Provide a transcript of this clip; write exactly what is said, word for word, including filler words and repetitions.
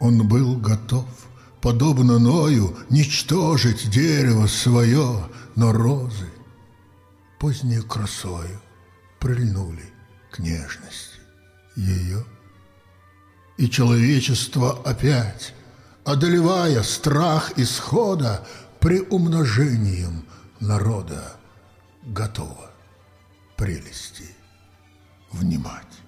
Он был готов, подобно Ною, ничтожить дерево свое, но розы, поздней красою, прильнули к нежности ее. И человечество опять, одолевая страх исхода, приумножением народа готово прелести внимать.